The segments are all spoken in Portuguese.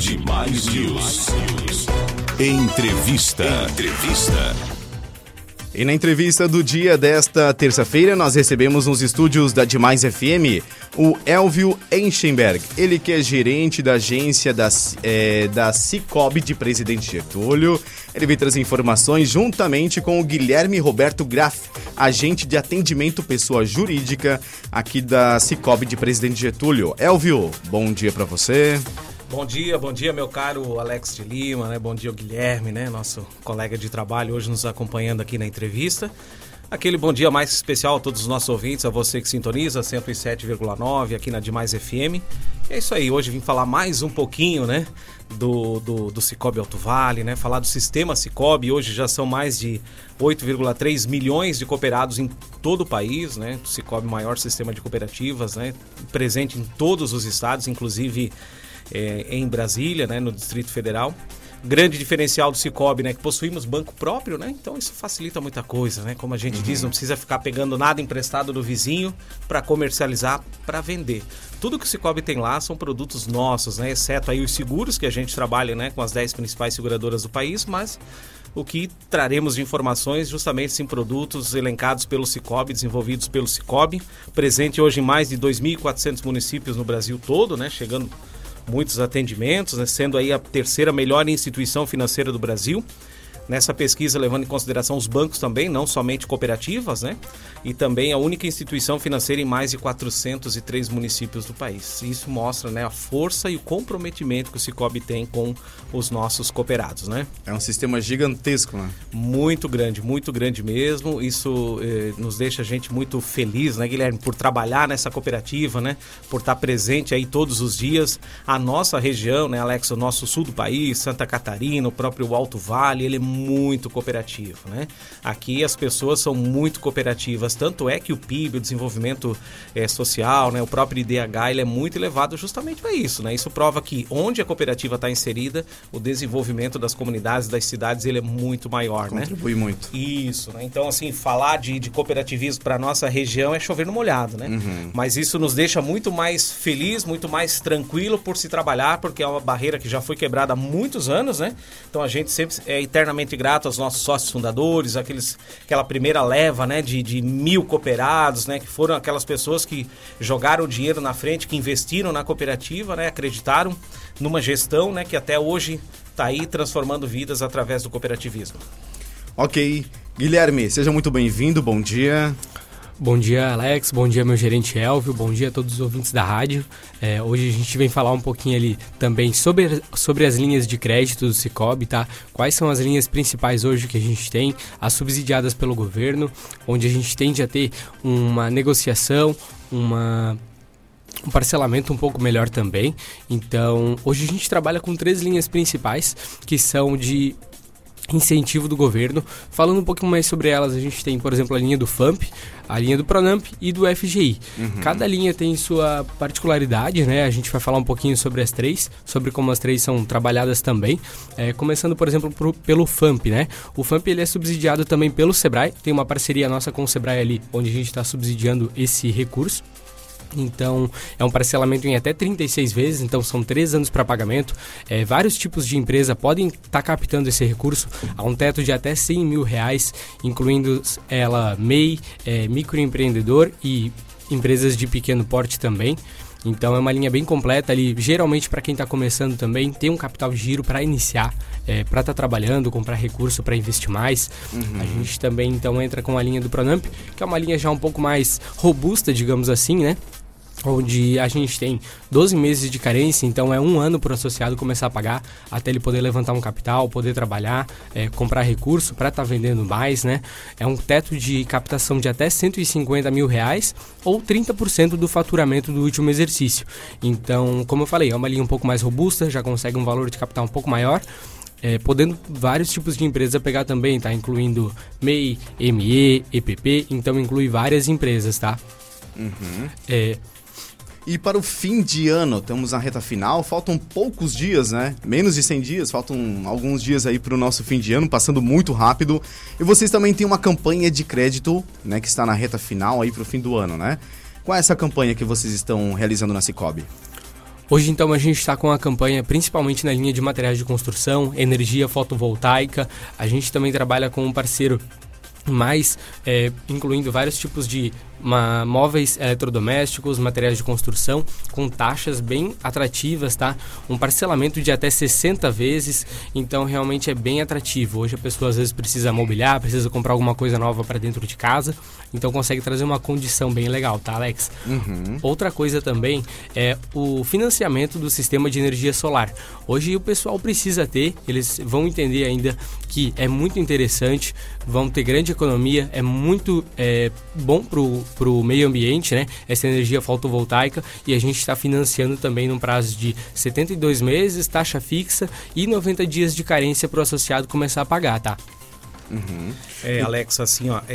Demais News. Entrevista. E na entrevista do dia desta terça-feira, nós recebemos nos estúdios da Demais FM o Elvio Enchenberg, ele que é gerente da agência da Cicobi de Presidente Getúlio. Ele veio trazer informações juntamente com o Guilherme Roberto Graff, agente de atendimento pessoa jurídica aqui da Cicobi de Presidente Getúlio. Elvio, bom dia para você. Bom dia, meu caro Alex de Lima, né? Bom dia, o Guilherme, né? Nosso colega de trabalho hoje nos acompanhando aqui na entrevista. Aquele bom dia mais especial a todos os nossos ouvintes, a você que sintoniza 107,9 aqui na Demais FM. É isso aí, hoje vim falar mais um pouquinho, né? Do Cicobi Alto Vale, né? Falar do sistema Cicobi. Hoje já são mais de 8,3 milhões de cooperados em todo o país, né? O Cicobi, maior sistema de cooperativas, né? Presente em todos os estados, inclusive em Brasília, né, no Distrito Federal. Grande diferencial do Cicobi, né, que possuímos banco próprio, né, então isso facilita muita coisa, né, como a gente diz, não precisa ficar pegando nada emprestado do vizinho para comercializar, para vender. Tudo que o Cicobi tem lá são produtos nossos, né, exceto aí os seguros que a gente trabalha, né, com as 10 principais seguradoras do país, mas o que traremos de informações justamente em produtos elencados pelo Cicobi, desenvolvidos pelo Cicobi, presente hoje em mais de 2.400 municípios no Brasil todo, né, chegando muitos atendimentos, né, sendo aí a terceira melhor instituição financeira do Brasil. Nessa pesquisa, levando em consideração os bancos também, não somente cooperativas, né? E também a única instituição financeira em mais de 403 municípios do país. Isso mostra, né, a força e o comprometimento que o Cicobi tem com os nossos cooperados, né? É um sistema gigantesco, né? Muito grande mesmo. Isso nos deixa a gente muito feliz, né, Guilherme, por trabalhar nessa cooperativa, né? Por estar presente aí todos os dias. A nossa região, né, Alex, o nosso sul do país, Santa Catarina, o próprio Alto Vale, ele é muito cooperativo, né? Aqui as pessoas são muito cooperativas, tanto é que o PIB, o desenvolvimento social, né, o próprio IDH, ele é muito elevado justamente para isso, né? Isso prova que onde a cooperativa está inserida, o desenvolvimento das comunidades, das cidades, ele é muito maior, né? Contribui muito. Isso, né? Então, assim, falar de cooperativismo para nossa região é chover no molhado, né? Mas isso nos deixa muito mais feliz, muito mais tranquilo por se trabalhar, porque é uma barreira que já foi quebrada há muitos anos, né? Então a gente sempre é eternamente grato aos nossos sócios fundadores, aquela primeira leva, né, de 1.000 cooperados, né, que foram aquelas pessoas que jogaram o dinheiro na frente, que investiram na cooperativa, né, acreditaram numa gestão, né, que até hoje está aí transformando vidas através do cooperativismo. Ok. Guilherme, seja muito bem-vindo, bom dia. Bom dia, Alex, bom dia, meu gerente Elvio, bom dia a todos os ouvintes da rádio. Hoje a gente vem falar um pouquinho ali também sobre as linhas de crédito do Cicobi, tá? Quais são as linhas principais hoje que a gente tem, as subsidiadas pelo governo, onde a gente tende a ter uma negociação, um parcelamento um pouco melhor também. Então, hoje a gente trabalha com 3 linhas principais, que são de incentivo do governo. Falando um pouquinho mais sobre elas, a gente tem, por exemplo, a linha do FAMP, a linha do Pronamp e do FGI. Cada linha tem sua particularidade, né? A gente vai falar um pouquinho sobre as 3, sobre como as 3 são trabalhadas também. Começando, por exemplo, pelo FAMP, né? O FAMP, ele é subsidiado também pelo Sebrae, tem uma parceria nossa com o Sebrae ali, onde a gente está subsidiando esse recurso. Então, é um parcelamento em até 36 vezes, então são 3 anos para pagamento. Vários tipos de empresa podem estar captando esse recurso a um teto de até R$100 mil, incluindo MEI, microempreendedor e empresas de pequeno porte também. Então é uma linha bem completa ali, geralmente para quem está começando também, tem um capital de giro para iniciar, para estar trabalhando, comprar recurso para investir mais. A gente também então entra com a linha do Pronamp, que é uma linha já um pouco mais robusta, digamos assim, né? Onde a gente tem 12 meses de carência, então é 1 ano para o associado começar a pagar, até ele poder levantar um capital, poder trabalhar, comprar recurso para estar vendendo mais, né? É um teto de captação de até R$150 mil ou 30% do faturamento do último exercício. Então, como eu falei, é uma linha um pouco mais robusta, já consegue um valor de capital um pouco maior, podendo vários tipos de empresa pegar também, tá? Incluindo MEI, ME, EPP, então inclui várias empresas, tá? E para o fim de ano, estamos na reta final, faltam poucos dias, né? Menos de 100 dias, faltam alguns dias aí para o nosso fim de ano, passando muito rápido. E vocês também têm uma campanha de crédito, né, que está na reta final aí para o fim do ano, né? Qual é essa campanha que vocês estão realizando na Cicobi? Hoje, então, a gente está com a campanha principalmente na linha de materiais de construção, energia fotovoltaica. A gente também trabalha com um parceiro mais, incluindo vários tipos de móveis eletrodomésticos, materiais de construção, com taxas bem atrativas, tá? Um parcelamento de até 60 vezes, então realmente é bem atrativo. Hoje a pessoa às vezes precisa mobiliar, precisa comprar alguma coisa nova para dentro de casa, então consegue trazer uma condição bem legal, tá, Alex? Outra coisa também é o financiamento do sistema de energia solar. Hoje o pessoal precisa ter, eles vão entender ainda que é muito interessante, vão ter grande economia, é muito bom para o meio ambiente, né? Essa energia fotovoltaica, e a gente está financiando também num prazo de 72 meses, taxa fixa e 90 dias de carência para o associado começar a pagar, tá? Alex, assim, ó,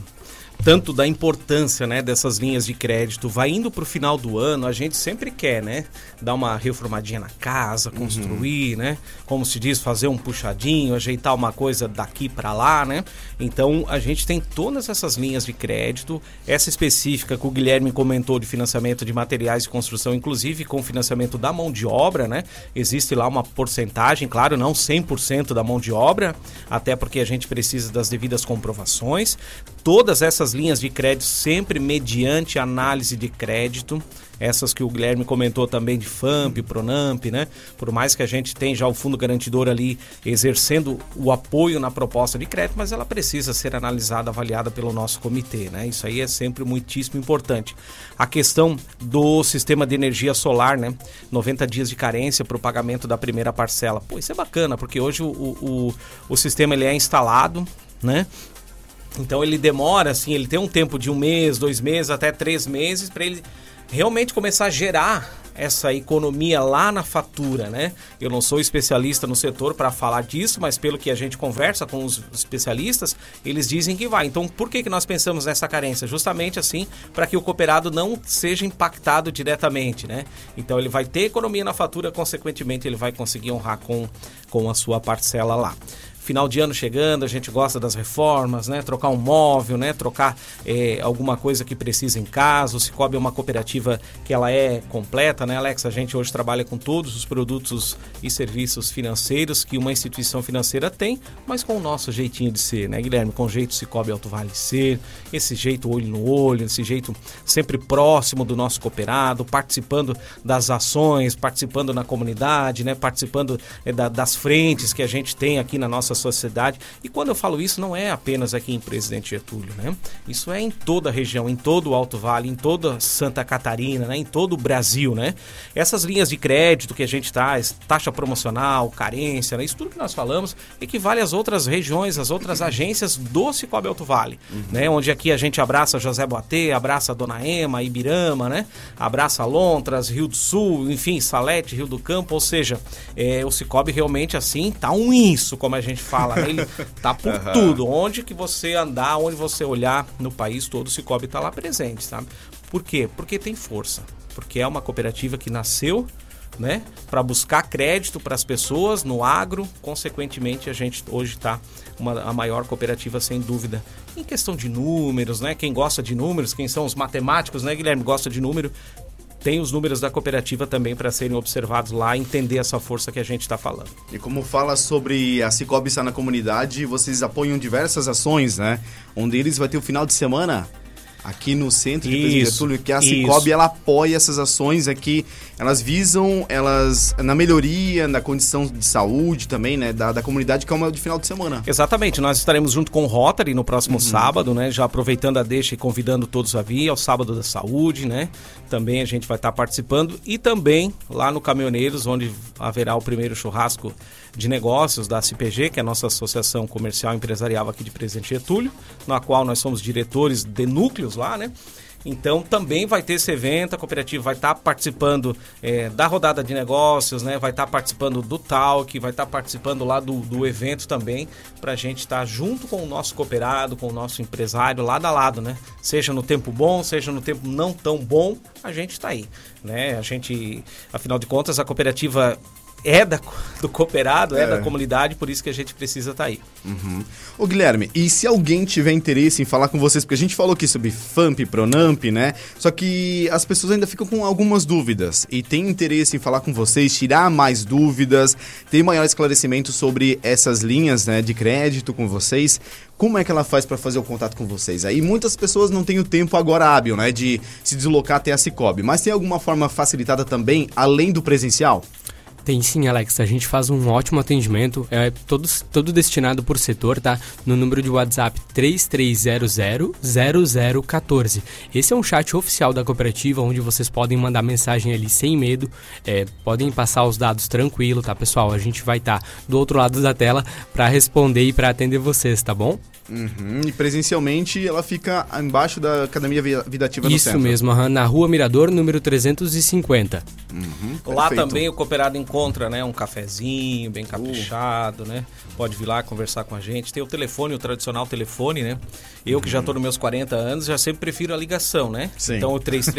tanto da importância, né, dessas linhas de crédito, vai indo para o final do ano, a gente sempre quer, né, dar uma reformadinha na casa, construir, né, como se diz, fazer um puxadinho, ajeitar uma coisa daqui para lá, né, então a gente tem todas essas linhas de crédito, essa específica que o Guilherme comentou de financiamento de materiais de construção, inclusive com financiamento da mão de obra, né, existe lá uma porcentagem, claro, não 100% da mão de obra, até porque a gente precisa das devidas comprovações. Todas essas linhas de crédito sempre mediante análise de crédito, essas que o Guilherme comentou também de FAMP, PRONAMP, né? Por mais que a gente tenha já o fundo garantidor ali exercendo o apoio na proposta de crédito, mas ela precisa ser analisada, avaliada pelo nosso comitê, né? Isso aí é sempre muitíssimo importante. A questão do sistema de energia solar, né? 90 dias de carência para o pagamento da primeira parcela. Pô, isso é bacana, porque hoje o sistema ele é instalado, né? Então ele demora, assim, ele tem um tempo de 1 mês, 2 meses, até 3 meses para ele realmente começar a gerar essa economia lá na fatura, né? Eu não sou especialista no setor para falar disso, mas pelo que a gente conversa com os especialistas, eles dizem que vai. Então, por que nós pensamos nessa carência? Justamente assim, para que o cooperado não seja impactado diretamente, né? Então, ele vai ter economia na fatura, consequentemente, ele vai conseguir honrar com a sua parcela lá. Final de ano chegando, a gente gosta das reformas, né? Trocar um móvel, né? Trocar alguma coisa que precisa em casa. O Cicobi é uma cooperativa que ela é completa, né, Alex? A gente hoje trabalha com todos os produtos e serviços financeiros que uma instituição financeira tem, mas com o nosso jeitinho de ser, né, Guilherme? Com o jeito Cicobi Alto Vale ser, esse jeito olho no olho, esse jeito sempre próximo do nosso cooperado, participando das ações, participando na comunidade, né? Participando das frentes que a gente tem aqui na nossa sociedade. E quando eu falo isso, não é apenas aqui em Presidente Getúlio, né? Isso é em toda a região, em todo o Alto Vale, em toda Santa Catarina, né? Em todo o Brasil, né? Essas linhas de crédito que a gente traz, taxa promocional, carência, né? Isso tudo que nós falamos equivale às outras regiões, às outras agências do Cicobi Alto Vale, né? Onde aqui a gente abraça José Boatê, abraça Dona Ema, Ibirama, né? Abraça Lontras, Rio do Sul, enfim, Salete, Rio do Campo, ou seja, o Cicobi realmente assim tá um isso, como a gente fala, né? Ele tá por tudo, onde que você andar, onde você olhar no país todo, o Cicobi tá lá presente, sabe? Por quê? Porque tem força, porque é uma cooperativa que nasceu, né, para buscar crédito para as pessoas no agro, consequentemente a gente hoje está a maior cooperativa sem dúvida. Em questão de números, né, quem gosta de números, quem são os matemáticos, né, Guilherme, gosta de número, tem os números da cooperativa também para serem observados lá, entender essa força que a gente está falando. E como fala sobre a Cicobi estar na comunidade, vocês apoiam diversas ações, né? Um deles vai ter o final de semana aqui no centro de Presidente Getúlio, que a Cicobi ela apoia essas ações aqui, elas visam na melhoria, na condição de saúde também, né, da comunidade, que é uma de final de semana. Exatamente, nós estaremos junto com o Rotary no próximo sábado, né, já aproveitando a deixa e convidando todos a vir ao Sábado da Saúde, né, também a gente vai estar participando, e também lá no Caminhoneiros, onde haverá o primeiro churrasco de negócios da CPG, que é a nossa Associação Comercial e Empresarial aqui de Presidente Getúlio, na qual nós somos diretores de núcleos lá, né? Então também vai ter esse evento, a cooperativa vai estar participando da rodada de negócios, né? Vai estar participando do talk, vai estar participando lá do evento também, para a gente estar junto com o nosso cooperado, com o nosso empresário, lado a lado, né? Seja no tempo bom, seja no tempo não tão bom, a gente está aí, né? A gente, afinal de contas, a cooperativa é do cooperado, da comunidade, por isso que a gente precisa estar aí. Ô Guilherme, e se alguém tiver interesse em falar com vocês, porque a gente falou aqui sobre FAMP, PRONAMP, né? Só que as pessoas ainda ficam com algumas dúvidas e tem interesse em falar com vocês, tirar mais dúvidas, ter maior esclarecimento sobre essas linhas, né, de crédito com vocês. Como é que ela faz para fazer o contato com vocês? Aí muitas pessoas não têm o tempo agora hábil, né, de se deslocar até a Cicobi, mas tem alguma forma facilitada também, além do presencial? Tem sim, Alex. A gente faz um ótimo atendimento, todo destinado por setor, tá? No número de WhatsApp 3300-0014. Esse é um chat oficial da cooperativa, onde vocês podem mandar mensagem ali sem medo, podem passar os dados tranquilo, tá, pessoal? A gente vai estar do outro lado da tela para responder e para atender vocês, tá bom? E presencialmente ela fica embaixo da Academia Vida Ativa no centro. Isso mesmo, na Rua Mirador, número 350. Lá também o cooperado encontra, né, um cafezinho bem caprichado, né? Pode vir lá conversar com a gente. Tem o telefone, o tradicional telefone, né? Eu que já estou nos meus 40 anos, já sempre prefiro a ligação, né? Sim. Então o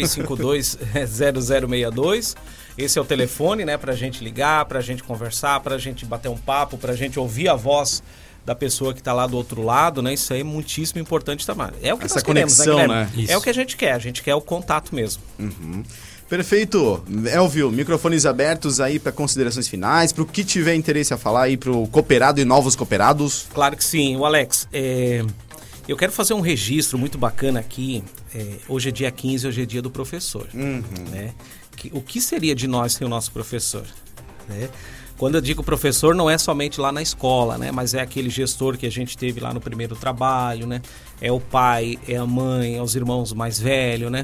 3352-0062, esse é o telefone, né, pra gente ligar, pra gente conversar, pra gente bater um papo, pra gente ouvir a voz da pessoa que está lá do outro lado, né? Isso aí é muitíssimo importante também. É o que nós queremos, conexão, né? Isso. É o que a gente quer o contato mesmo. Perfeito. Elvio, microfones abertos aí para considerações finais, para o que tiver interesse a falar aí para o cooperado e novos cooperados. Claro que sim. O Alex, eu quero fazer um registro muito bacana aqui. Hoje é dia 15, hoje é dia do professor. Né? O que seria de nós sem o nosso professor? Né? Quando eu digo professor, não é somente lá na escola, né? Mas é aquele gestor que a gente teve lá no primeiro trabalho, né? É o pai, é a mãe, é os irmãos mais velhos, né?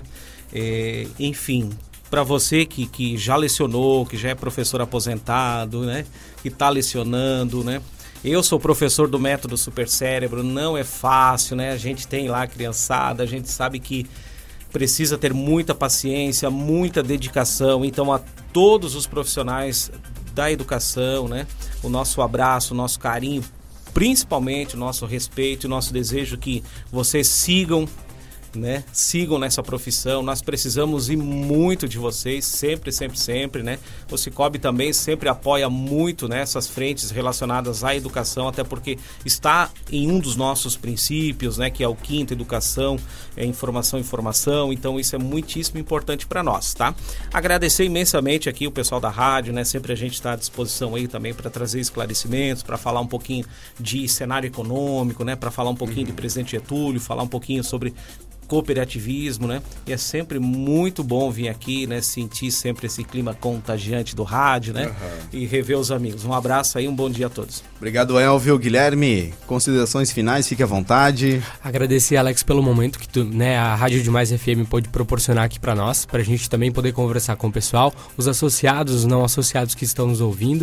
Enfim, para você que já lecionou, que já é professor aposentado, né? Que está lecionando, né? Eu sou professor do método Super Cérebro, não é fácil, né? A gente tem lá a criançada, a gente sabe que precisa ter muita paciência, muita dedicação. Então, a todos os profissionais da educação, né? O nosso abraço, o nosso carinho, principalmente o nosso respeito, o nosso desejo que vocês sigam, né? Sigam nessa profissão. Nós precisamos ir muito de vocês, sempre, sempre, sempre, né? O Cicobi também sempre apoia muito nessas frentes relacionadas à educação, até porque está em um dos nossos princípios, né? Que é o quinto, educação, informação. Então isso é muitíssimo importante para nós, tá? Agradecer imensamente aqui o pessoal da rádio, né? Sempre a gente está à disposição aí também para trazer esclarecimentos, para falar um pouquinho de cenário econômico, né? Para falar um pouquinho de Presidente Getúlio, falar um pouquinho sobre cooperativismo, né? E é sempre muito bom vir aqui, né? Sentir sempre esse clima contagiante do rádio, né? E rever os amigos. Um abraço aí, um bom dia a todos. Obrigado, Elvio. Guilherme, considerações finais, fique à vontade. Agradecer, Alex, pelo momento que a Rádio Demais FM pode proporcionar aqui para nós, para a gente também poder conversar com o pessoal, os associados, os não associados que estão nos ouvindo.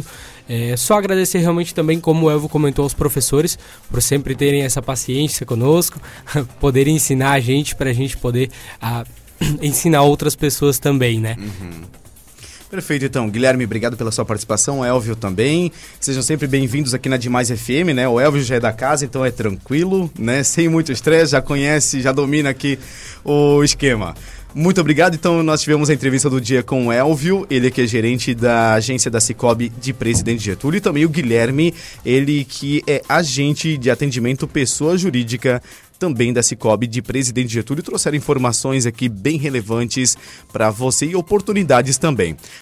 Só agradecer realmente também, como o Elvio comentou, aos professores, por sempre terem essa paciência conosco, poderem ensinar a gente, para a gente poder ensinar outras pessoas também, né? Perfeito, então. Guilherme, obrigado pela sua participação. Elvio também. Sejam sempre bem-vindos aqui na Demais FM, né? O Elvio já é da casa, então é tranquilo, né? Sem muito estresse, já conhece, já domina aqui o esquema. Muito obrigado. Então, nós tivemos a entrevista do dia com o Elvio, ele que é gerente da agência da Cicobi de Presidente Getúlio, e também o Guilherme, ele que é agente de atendimento pessoa jurídica também da Cicobi de Presidente Getúlio, trouxeram informações aqui bem relevantes para você e oportunidades também.